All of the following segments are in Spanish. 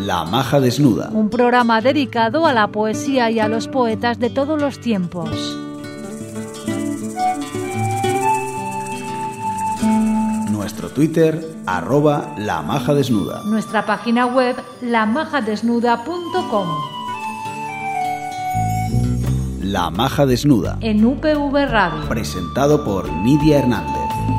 La Maja Desnuda. Un programa dedicado a la poesía y a los poetas de todos los tiempos. Nuestro Twitter, @lamajadesnuda. Nuestra página web, lamajadesnuda.com. La Maja Desnuda. En UPV Radio. Presentado por Nidia Hernández.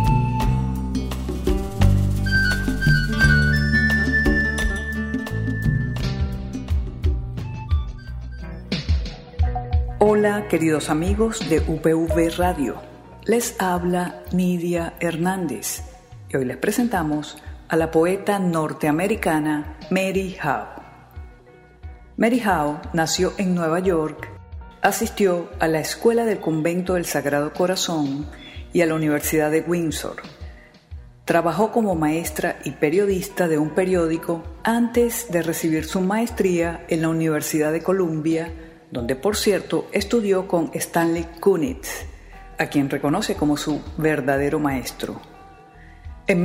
Hola, queridos amigos de UPV Radio. Les habla Nidia Hernández y hoy les presentamos a la poeta norteamericana Mary Howe. Mary Howe nació en Nueva York, asistió a la Escuela del Convento del Sagrado Corazón y a la Universidad de Windsor. Trabajó como maestra y periodista de un periódico antes de recibir su maestría en la Universidad de Columbia, donde, por cierto, estudió con Stanley Kunitz, a quien reconoce como su verdadero maestro. En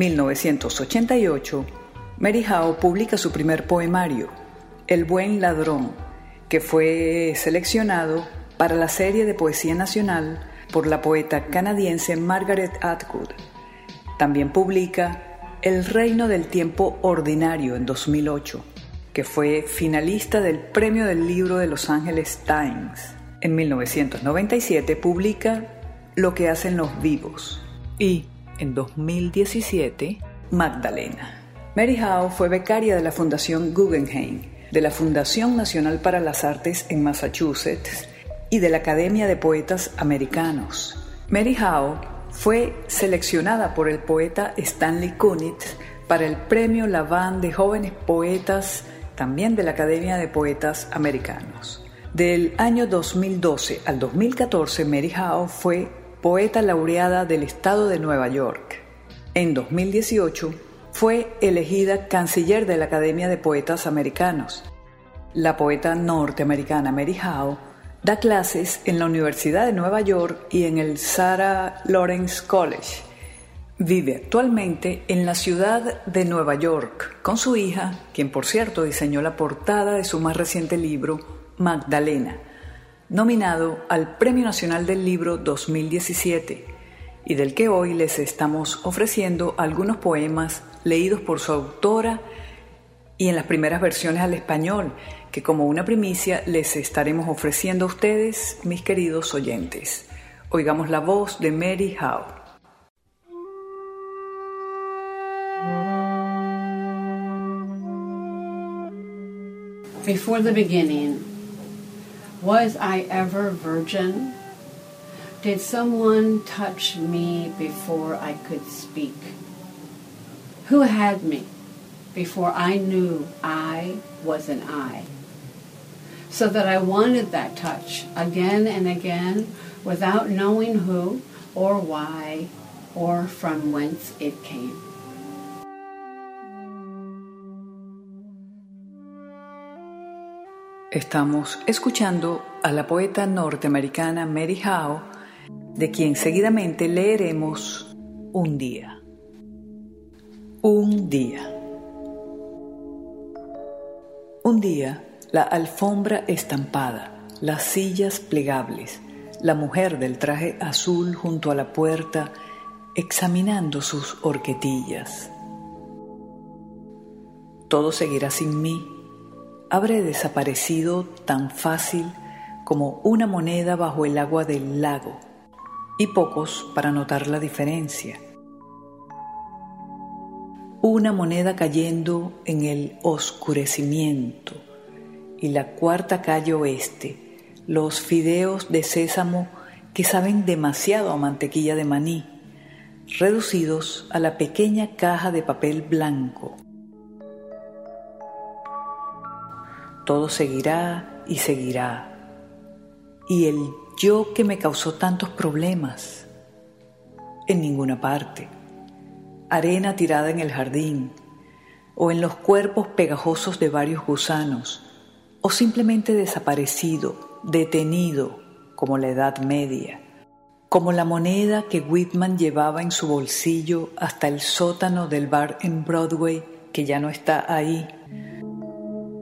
1988, Mary Howe publica su primer poemario, El buen ladrón, que fue seleccionado para la serie de poesía nacional por la poeta canadiense Margaret Atwood. También publica El reino del tiempo ordinario en 2008, que fue finalista del Premio del Libro de Los Angeles Times. En 1997 publica Lo que hacen los vivos y, en 2017, Magdalena. Mary Howe fue becaria de la Fundación Guggenheim, de la Fundación Nacional para las Artes en Massachusetts y de la Academia de Poetas Americanos. Mary Howe fue seleccionada por el poeta Stanley Kunitz para el Premio Laban de Jóvenes Poetas, también de la Academia de Poetas Americanos. Del año 2012 al 2014, Mary Howe fue poeta laureada del estado de Nueva York. En 2018, fue elegida canciller de la Academia de Poetas Americanos. La poeta norteamericana Mary Howe da clases en la Universidad de Nueva York y en el Sarah Lawrence College. Vive actualmente en la ciudad de Nueva York con su hija, quien por cierto diseñó la portada de su más reciente libro, Magdalena, nominado al Premio Nacional del Libro 2017, y del que hoy les estamos ofreciendo algunos poemas leídos por su autora y en las primeras versiones al español, que como una primicia les estaremos ofreciendo a ustedes, mis queridos oyentes. Oigamos la voz de Mary Howe. Before the beginning, was I ever virgin? Did someone touch me before I could speak? Who had me before I knew I was an I? So that I wanted that touch again and again without knowing who or why or from whence it came. Estamos escuchando a la poeta norteamericana Mary Howe, de quien seguidamente leeremos Un día. Un día. Un día, la alfombra estampada, las sillas plegables, la mujer del traje azul junto a la puerta, examinando sus horquetillas. Todo seguirá sin mí. Habré desaparecido tan fácil como una moneda bajo el agua del lago, y pocos para notar la diferencia. Una moneda cayendo en el oscurecimiento, y la cuarta calle oeste, los fideos de sésamo que saben demasiado a mantequilla de maní, reducidos a la pequeña caja de papel blanco. Todo seguirá y seguirá. Y el yo que me causó tantos problemas, en ninguna parte. Arena tirada en el jardín, o en los cuerpos pegajosos de varios gusanos, o simplemente desaparecido, detenido, como la Edad Media, como la moneda que Whitman llevaba en su bolsillo hasta el sótano del bar en Broadway, que ya no está ahí.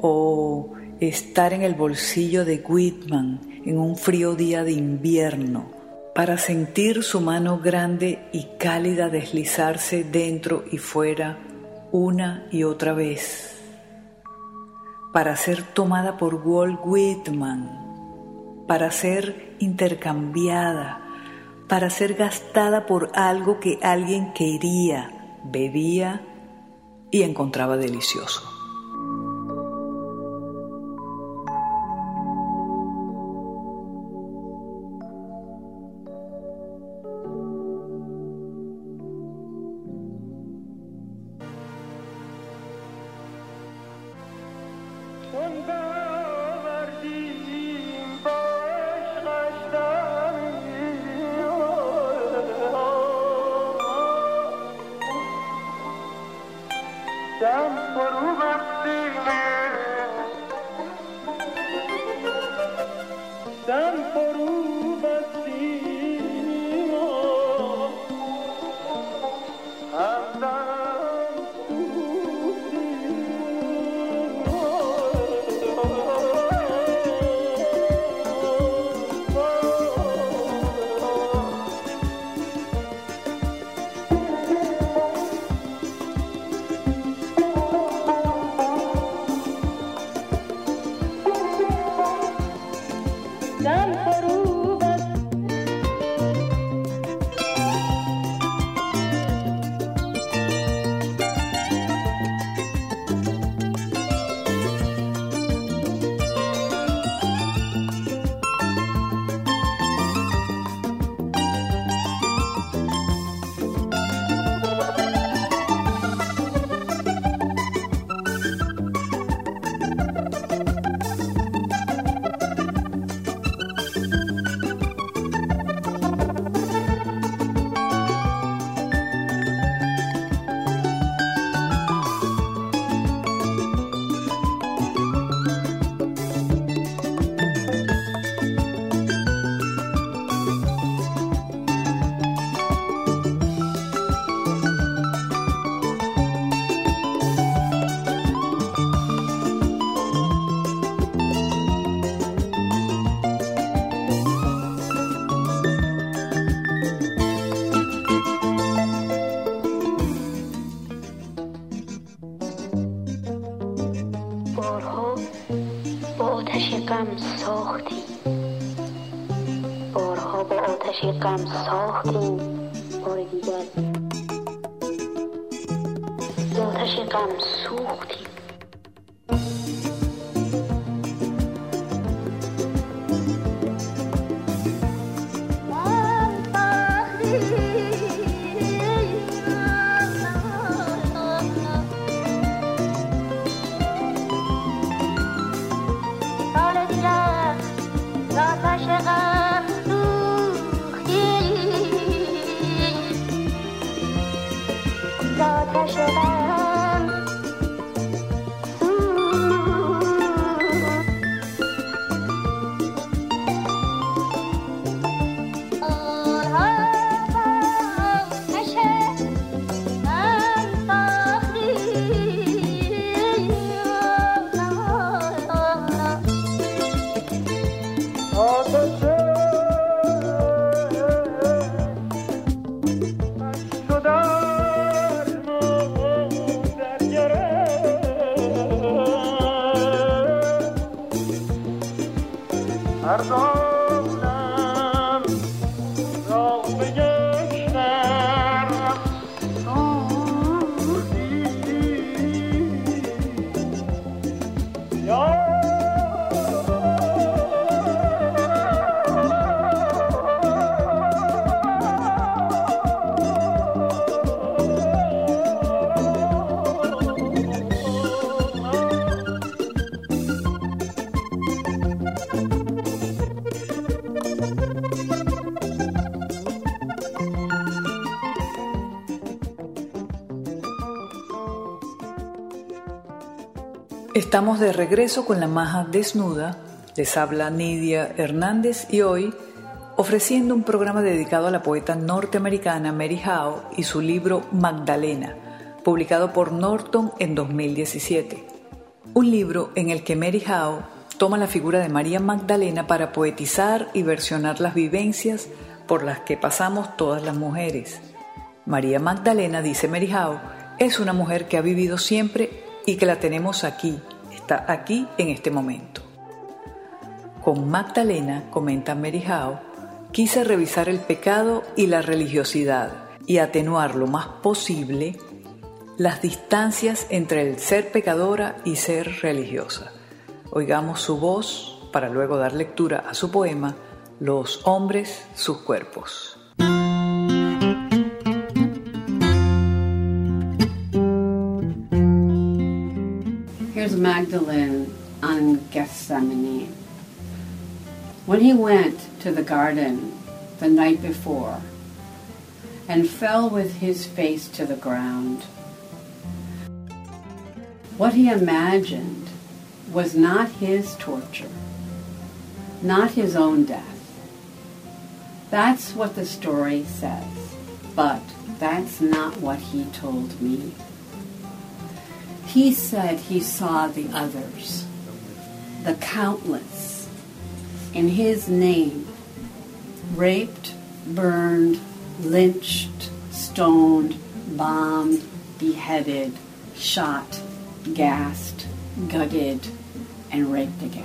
o estar en el bolsillo de Whitman en un frío día de invierno para sentir su mano grande y cálida deslizarse dentro y fuera una y otra vez, para ser tomada por Walt Whitman, para ser intercambiada, para ser gastada por algo que alguien quería, bebía y encontraba delicioso. غم ساختیم بار دیگر ز آتش غم سوختیم Estamos de regreso con La Maja Desnuda. Les habla Nidia Hernández y hoy ofreciendo un programa dedicado a la poeta norteamericana Mary Howe y su libro Magdalena, publicado por Norton en 2017. un libro en el que Mary Howe toma la figura de María Magdalena para poetizar y versionar las vivencias por las que pasamos todas las mujeres. María Magdalena, dice Mary Howe, es una mujer que ha vivido siempre y que la tenemos aquí, está aquí en este momento. Con Magdalena, comenta Mary Howe, quise revisar el pecado y la religiosidad y atenuar lo más posible las distancias entre el ser pecadora y ser religiosa. Oigamos su voz para luego dar lectura a su poema Los hombres, sus cuerpos. Here's Magdalene on Gethsemane. When he went to the garden the night before and fell with his face to the ground, what he imagined was not his torture, not his own death. That's what the story says, but that's not what he told me. He said he saw the others, the countless, in his name, raped, burned, lynched, stoned, bombed, beheaded, shot, gassed, gutted, and raped again.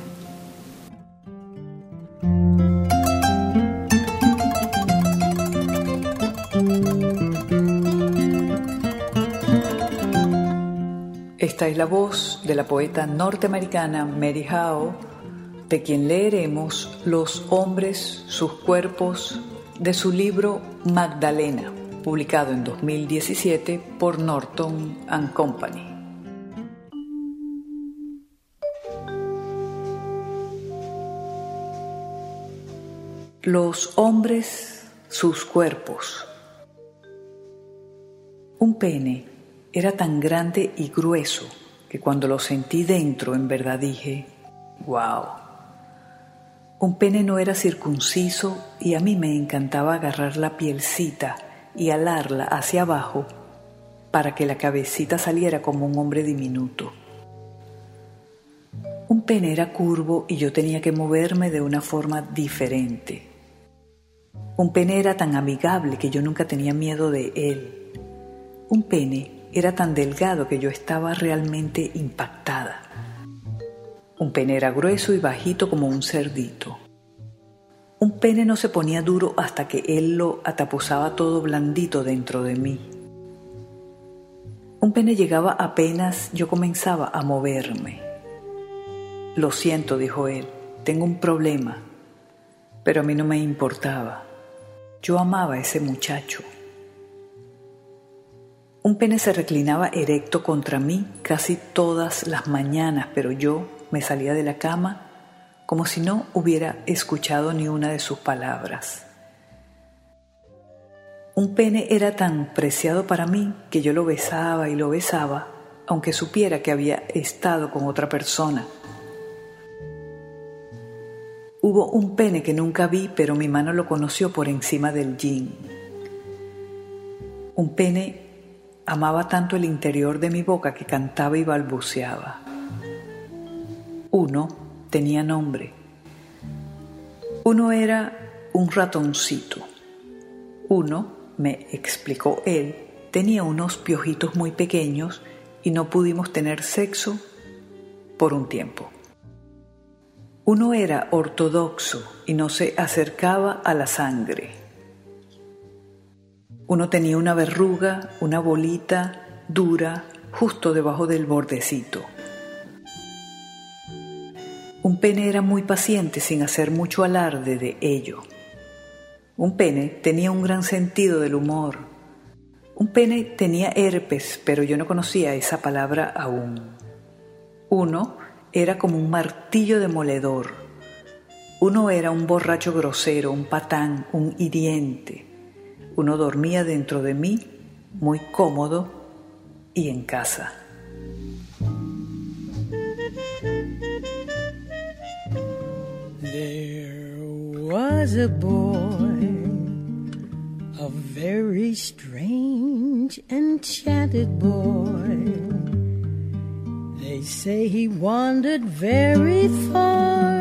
Esta es la voz de la poeta norteamericana Mary Howe, de quien leeremos Los hombres, sus cuerpos, de su libro Magdalena, publicado en 2017 por Norton & Company. Los hombres, sus cuerpos. Un pene era tan grande y grueso que cuando lo sentí dentro, en verdad dije, ¡wow! Un pene no era circunciso y a mí me encantaba agarrar la pielcita y alarla hacia abajo para que la cabecita saliera como un hombre diminuto. Un pene era curvo y yo tenía que moverme de una forma diferente. Un pene era tan amigable que yo nunca tenía miedo de él. Un pene era tan delgado que yo estaba realmente impactada. Un pene era grueso y bajito como un cerdito. Un pene no se ponía duro hasta que él lo atapuzaba todo blandito dentro de mí. Un pene llegaba apenas yo comenzaba a moverme. Lo siento, dijo él, tengo un problema, pero a mí no me importaba. Yo amaba a ese muchacho. Un pene se reclinaba erecto contra mí casi todas las mañanas, pero yo me salía de la cama como si no hubiera escuchado ni una de sus palabras. Un pene era tan preciado para mí que yo lo besaba y lo besaba, aunque supiera que había estado con otra persona. Hubo un pene que nunca vi, pero mi mano lo conoció por encima del jean. Un pene amaba tanto el interior de mi boca que cantaba y balbuceaba. Uno tenía nombre. Uno era un ratoncito. Uno, me explicó él, tenía unos piojitos muy pequeños y no pudimos tener sexo por un tiempo. Uno era ortodoxo y no se acercaba a la sangre. Uno tenía una verruga, una bolita dura, justo debajo del bordecito. Un pene era muy paciente sin hacer mucho alarde de ello. Un pene tenía un gran sentido del humor. Un pene tenía herpes, pero yo no conocía esa palabra aún. Uno era como un martillo demoledor. Uno era un borracho grosero, un patán, un hiriente. Uno dormía dentro de mí, muy cómodo y en casa. There was a boy, a very strange, enchanted boy. They say he wandered very far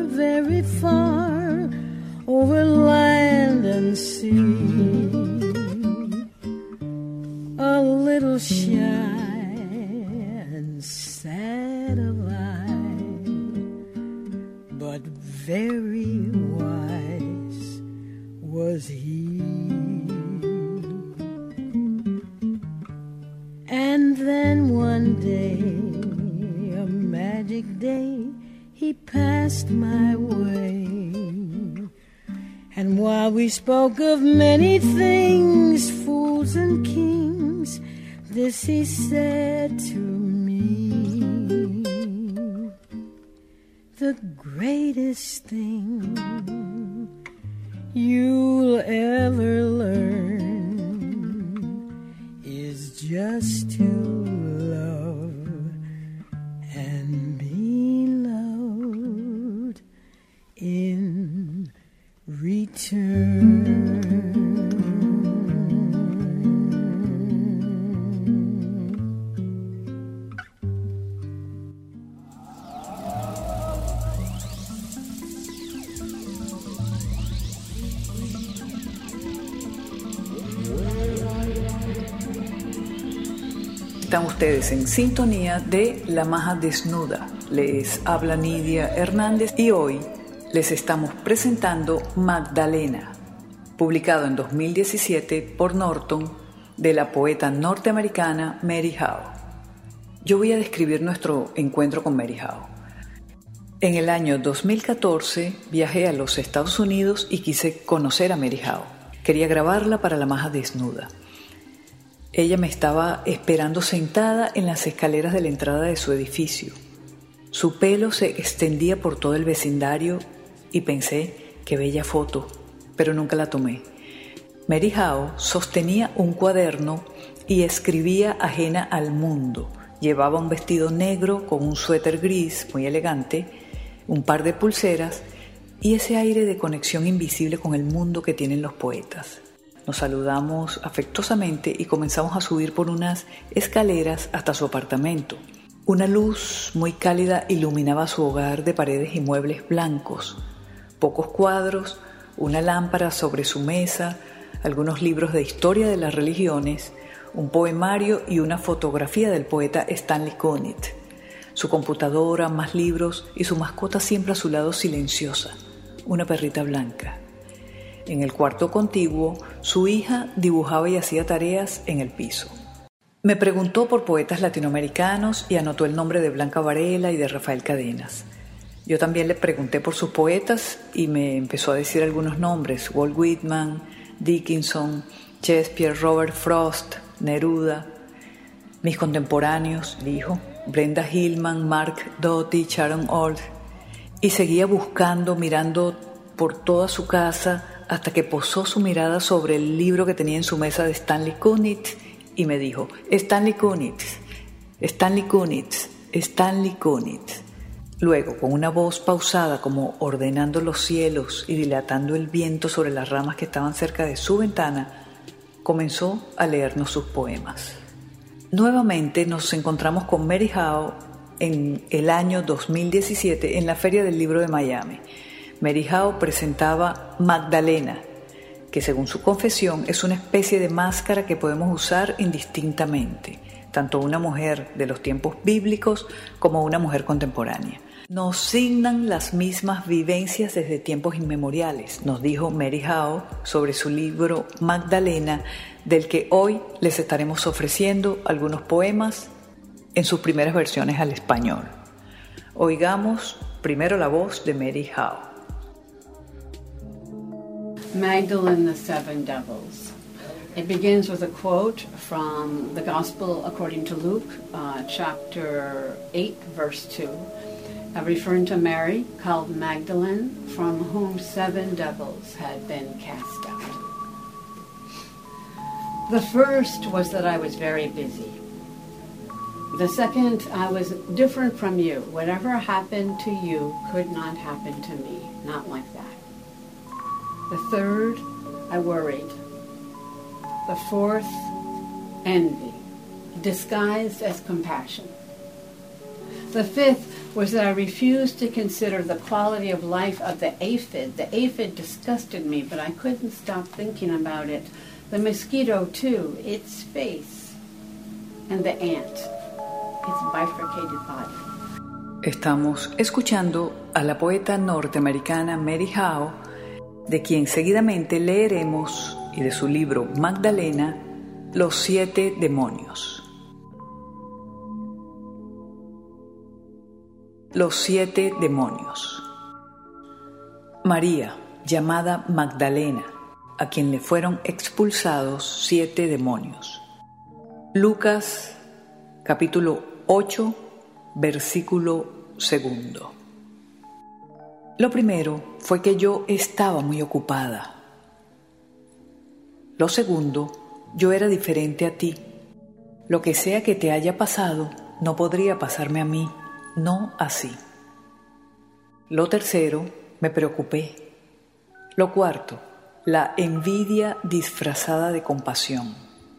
over land and sea, a little shy and sad of eye, but very wise was he. And then one day, a magic day, he passed my way. And while we spoke of many things, fools and kings, this he said to me: the greatest thing you'll ever learn is just to love and be loved in return. Están ustedes en sintonía de La Maja Desnuda. Les habla Nidia Hernández y hoy les estamos presentando Magdalena, publicado en 2017 por Norton, de la poeta norteamericana Mary Howe. Yo voy a describir nuestro encuentro con Mary Howe. En el año 2014 viajé a los Estados Unidos y quise conocer a Mary Howe. Quería grabarla para La Maja Desnuda. Ella me estaba esperando sentada en las escaleras de la entrada de su edificio. Su pelo se extendía por todo el vecindario y pensé, qué bella foto, pero nunca la tomé. Mary Howe sostenía un cuaderno y escribía ajena al mundo. Llevaba un vestido negro con un suéter gris muy elegante, un par de pulseras y ese aire de conexión invisible con el mundo que tienen los poetas. Nos saludamos afectuosamente y comenzamos a subir por unas escaleras hasta su apartamento. Una luz muy cálida iluminaba su hogar de paredes y muebles blancos. Pocos cuadros, una lámpara sobre su mesa, algunos libros de historia de las religiones, un poemario y una fotografía del poeta Stanley Kunitz. Su computadora, más libros y su mascota siempre a su lado silenciosa, una perrita blanca. En el cuarto contiguo, su hija dibujaba y hacía tareas en el piso. Me preguntó por poetas latinoamericanos y anotó el nombre de Blanca Varela y de Rafael Cadenas. Yo también le pregunté por sus poetas y me empezó a decir algunos nombres: Walt Whitman, Dickinson, Shakespeare, Robert Frost, Neruda. Mis contemporáneos, dijo, Brenda Hillman, Mark Doty, Sharon Olds. Y seguía buscando, mirando por toda su casa, hasta que posó su mirada sobre el libro que tenía en su mesa de Stanley Kunitz y me dijo: Stanley Kunitz, Stanley Kunitz, Stanley Kunitz. Luego, con una voz pausada como ordenando los cielos y dilatando el viento sobre las ramas que estaban cerca de su ventana, comenzó a leernos sus poemas. Nuevamente nos encontramos con Mary Howe en el año 2017 en la Feria del Libro de Miami. Mary Howe presentaba Magdalena, que según su confesión es una especie de máscara que podemos usar indistintamente, tanto una mujer de los tiempos bíblicos como una mujer contemporánea. Nos signan las mismas vivencias desde tiempos inmemoriales, nos dijo Mary Howe sobre su libro Magdalena, del que hoy les estaremos ofreciendo algunos poemas en sus primeras versiones al español. Oigamos primero la voz de Mary Howe. Magdalene, the Seven Devils. It begins with a quote from the Gospel according to Luke, chapter 8, verse 2, referring to Mary, called Magdalene, from whom 7 devils had been cast out. The first was that I was very busy. The second, I was different from you. Whatever happened to you could not happen to me, not like that. The third, I worried. The fourth, envy, disguised as compassion. The fifth was that I refused to consider the quality of life of the aphid. The aphid disgusted me, but I couldn't stop thinking about it. The mosquito, too, its face, and the ant, its bifurcated body. Estamos escuchando a la poeta norteamericana Mary Howe, de quien seguidamente leeremos, y de su libro Magdalena, Los 7 demonios. Los 7 demonios. María, llamada Magdalena, a quien le fueron expulsados 7 demonios. Lucas, capítulo 8, versículo 2. Lo primero fue que yo estaba muy ocupada. Lo segundo, yo era diferente a ti. Lo que sea que te haya pasado, no podría pasarme a mí, no así. Lo tercero, me preocupé. Lo cuarto, la envidia disfrazada de compasión.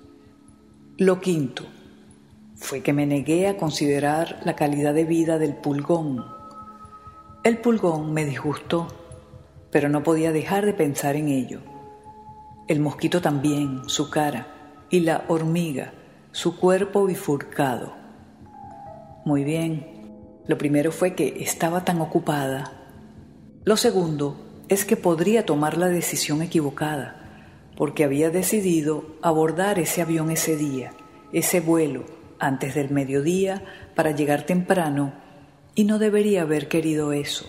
Lo quinto, fue que me negué a considerar la calidad de vida del pulgón. El pulgón me disgustó, pero no podía dejar de pensar en ello. El mosquito también, su cara, y la hormiga, su cuerpo bifurcado. Muy bien, lo primero fue que estaba tan ocupada. Lo segundo es que podría tomar la decisión equivocada, porque había decidido abordar ese avión ese día, ese vuelo, antes del mediodía para llegar temprano, y no debería haber querido eso.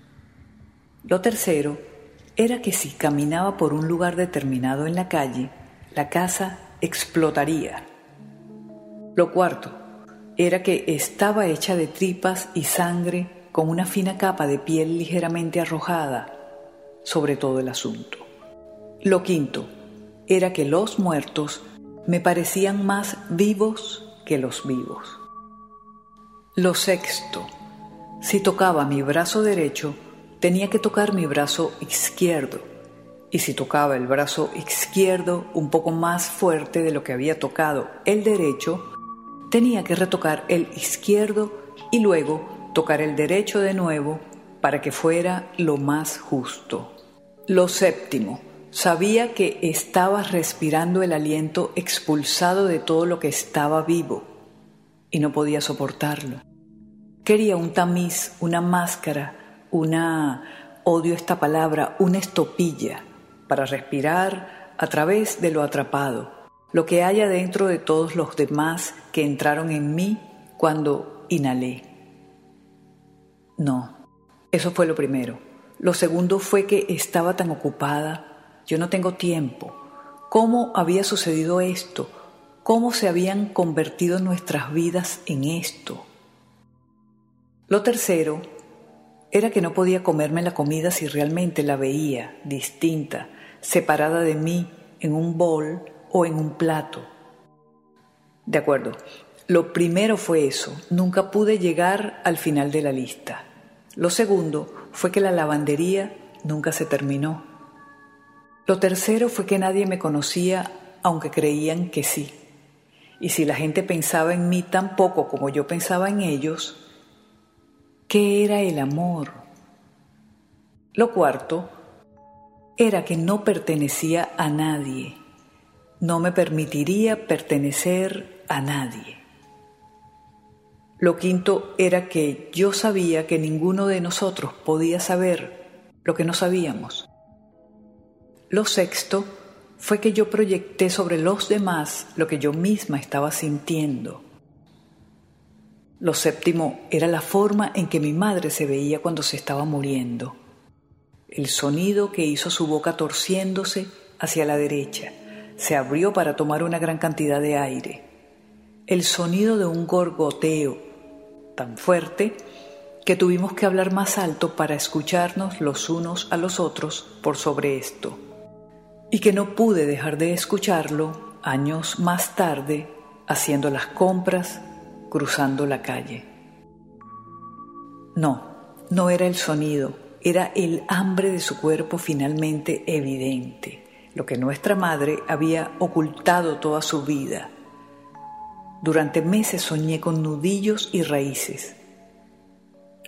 Lo tercero era que si caminaba por un lugar determinado en la calle, la casa explotaría. Lo cuarto era que estaba hecha de tripas y sangre con una fina capa de piel ligeramente arrojada sobre todo el asunto. Lo quinto era que los muertos me parecían más vivos que los vivos. Lo sexto, si tocaba mi brazo derecho, tenía que tocar mi brazo izquierdo, y si tocaba el brazo izquierdo un poco más fuerte de lo que había tocado el derecho, tenía que retocar el izquierdo y luego tocar el derecho de nuevo para que fuera lo más justo. Lo séptimo, sabía que estaba respirando el aliento expulsado de todo lo que estaba vivo y no podía soportarlo. Quería un tamiz, una máscara, odio esta palabra, una estopilla para respirar a través de lo atrapado, lo que haya dentro de todos los demás que entraron en mí cuando inhalé. No, eso fue lo primero. Lo segundo fue que estaba tan ocupada. Yo no tengo tiempo. ¿Cómo había sucedido esto? ¿Cómo se habían convertido nuestras vidas en esto? Lo tercero era que no podía comerme la comida si realmente la veía distinta, separada de mí en un bol o en un plato. De acuerdo, lo primero fue eso. Nunca pude llegar al final de la lista. Lo segundo fue que la lavandería nunca se terminó. Lo tercero fue que nadie me conocía, aunque creían que sí. Y si la gente pensaba en mí tan poco como yo pensaba en ellos, ¿qué era el amor? Lo cuarto era que no pertenecía a nadie. No me permitiría pertenecer a nadie. Lo quinto era que yo sabía que ninguno de nosotros podía saber lo que no sabíamos. Lo sexto fue que yo proyecté sobre los demás lo que yo misma estaba sintiendo. Lo séptimo era la forma en que mi madre se veía cuando se estaba muriendo. El sonido que hizo su boca torciéndose hacia la derecha. Se abrió para tomar una gran cantidad de aire. El sonido de un gorgoteo tan fuerte que tuvimos que hablar más alto para escucharnos los unos a los otros por sobre esto. Y que no pude dejar de escucharlo años más tarde haciendo las compras, cruzando la calle. No era el sonido, era el hambre de su cuerpo finalmente evidente, lo que nuestra madre había ocultado toda su vida. Durante meses soñé con nudillos y raíces,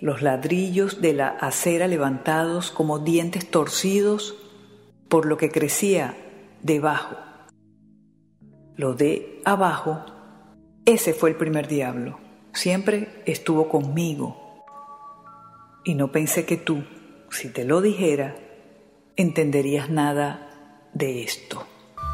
los ladrillos de la acera levantados como dientes torcidos por lo que crecía debajo. Lo de abajo, ese fue el primer diablo. Siempre estuvo conmigo. Y no pensé que tú, si te lo dijera, entenderías nada de esto.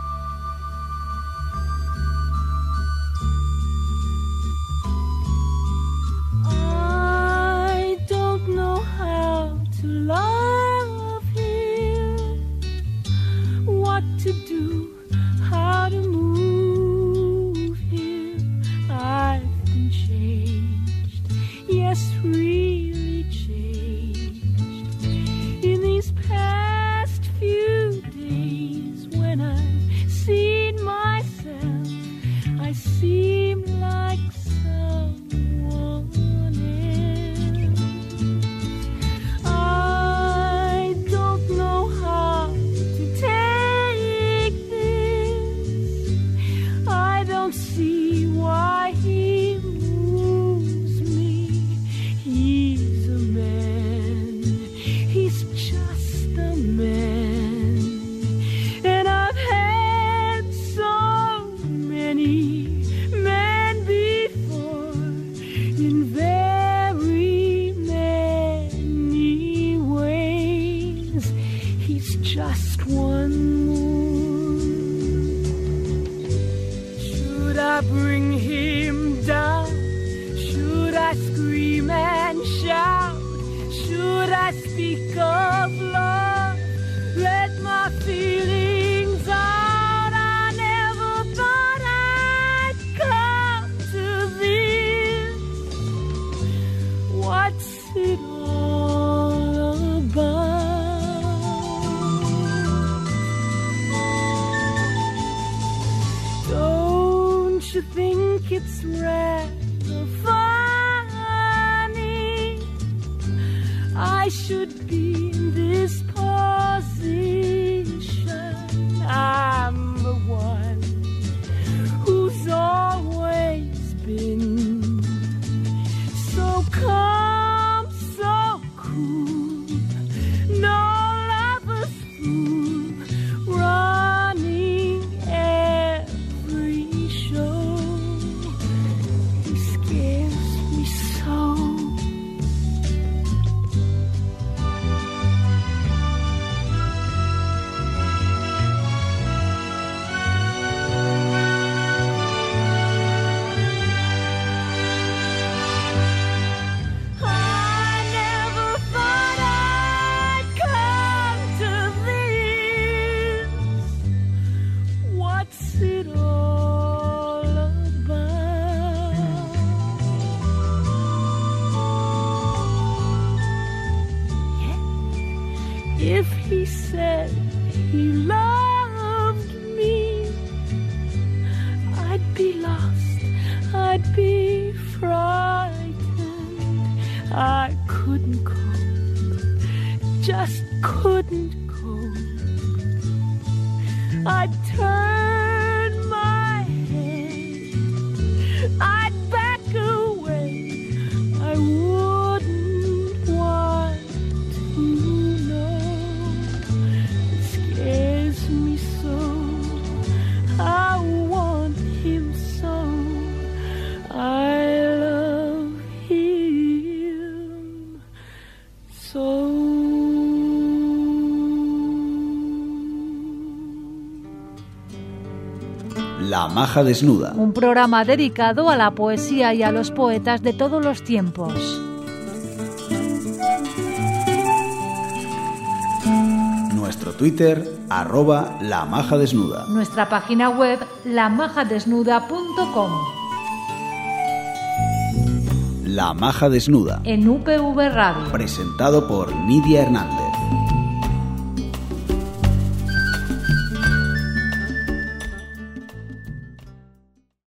I don't know how to love him, what to do, how to move him. I've been changed, yes, really changed. In these past few days, when I've seen myself, I seem like someone else. I don't know how to take this. I don't see why he moves me. He's a man. He's just a man. And I've had so many men before in very many ways. He's just one more. Should I bring him down? Should I scream and shout? Should I speak of love? Let my feelings out. I never thought I'd come to this. What's it all about? Don't you think it's rather funny? I should be in this position. I'm the one who's always been so calm, so cool. No lover's fool, running every show. He scares me so. I never thought I'd come to this. What's it all about? Yeah. If he said he loved me, I'd be lost, I'd be frightened. I couldn't cope, just couldn't cope. I'd turn my head, I'd back away. I wouldn't want to know. It scares me so. I want him so. I love him so. La Maja Desnuda. Un programa dedicado a la poesía y a los poetas de todos los tiempos. Nuestro Twitter, @lamajadesnuda. Nuestra página web, lamajadesnuda.com. La Maja Desnuda. En UPV Radio. Presentado por Nidia Hernández.